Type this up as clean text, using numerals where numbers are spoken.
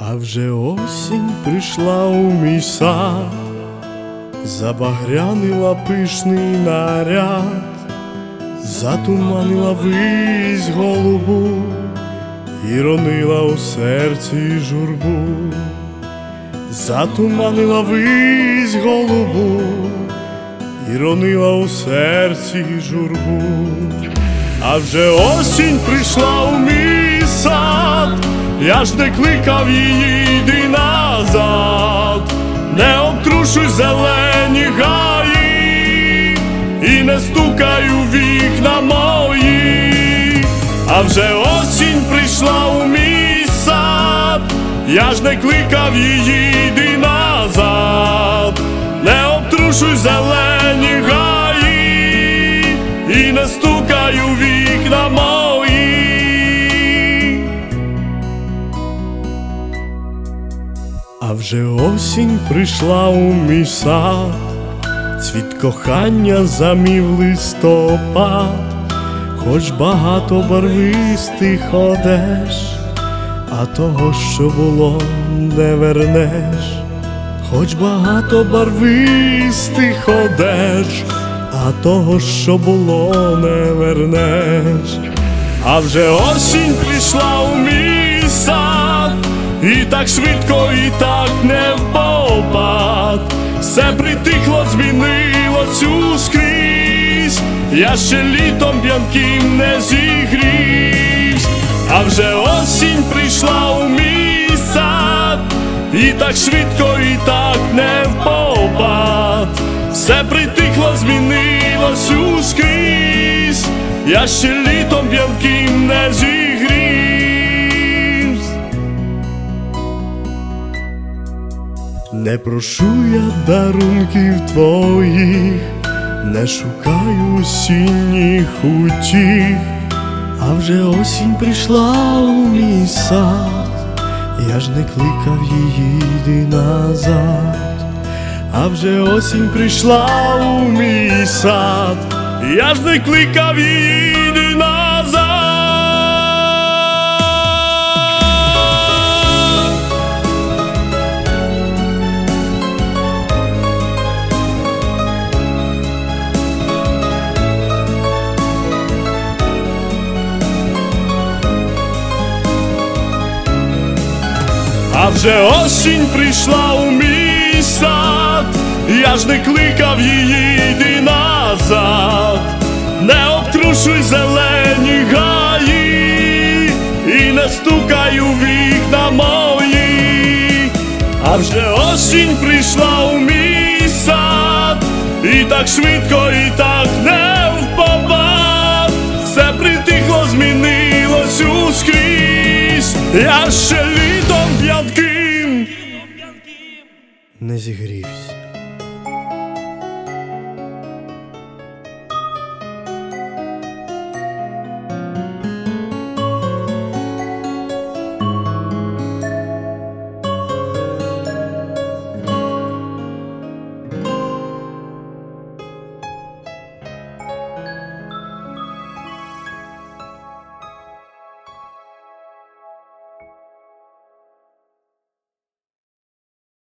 А вже осінь прийшла у мій сад, забагрянила пишний наряд, затуманила вись голубу і ронила у серці журбу, затуманила вись голубу і ронила у серці журбу. А вже осінь прийшла у мій сад, я ж не кликав її, йди назад, не обтрушуй зелені гаї і не стукай у вікна мої. А вже осінь прийшла у мій сад, я ж не кликав її, йди назад, не обтрушуй зелені гаї і не стукай у вікна мої. А вже осінь прийшла у мій сад, цвіт кохання замів листопад, хоч багато барвистих одеж, а того, що було, не вернеш. Хоч багато барвистих одеж, а того, що було, не вернеш. А вже осінь прийшла у мій сад, і так швидко, і так невпопад, все притихло, змінилось ускрізь, я ще літом п'янким не зігрівсь. А вже осінь прийшла у мій сад, і так швидко, і так невпопад, все притихло, змінилось ускрізь, я ще літом п'янким не зігрівсь. Не прошу я дарунків твоїх, не шукаю осінніх утіх, а вже осінь прийшла у мій сад, я ж не кликав її, йди назад. А вже осінь прийшла у мій сад, я ж не кликав її, йди назад. А вже осінь прийшла у мій сад, я ж не кликав її, йди назад, не обтрушуй зелені гаї і не стукай у вікна мої. А вже осінь прийшла у мій сад, і так швидко, і так невпопад, все притихло, змінилось ускрізь, я ще літом п'янким не зігрівсь.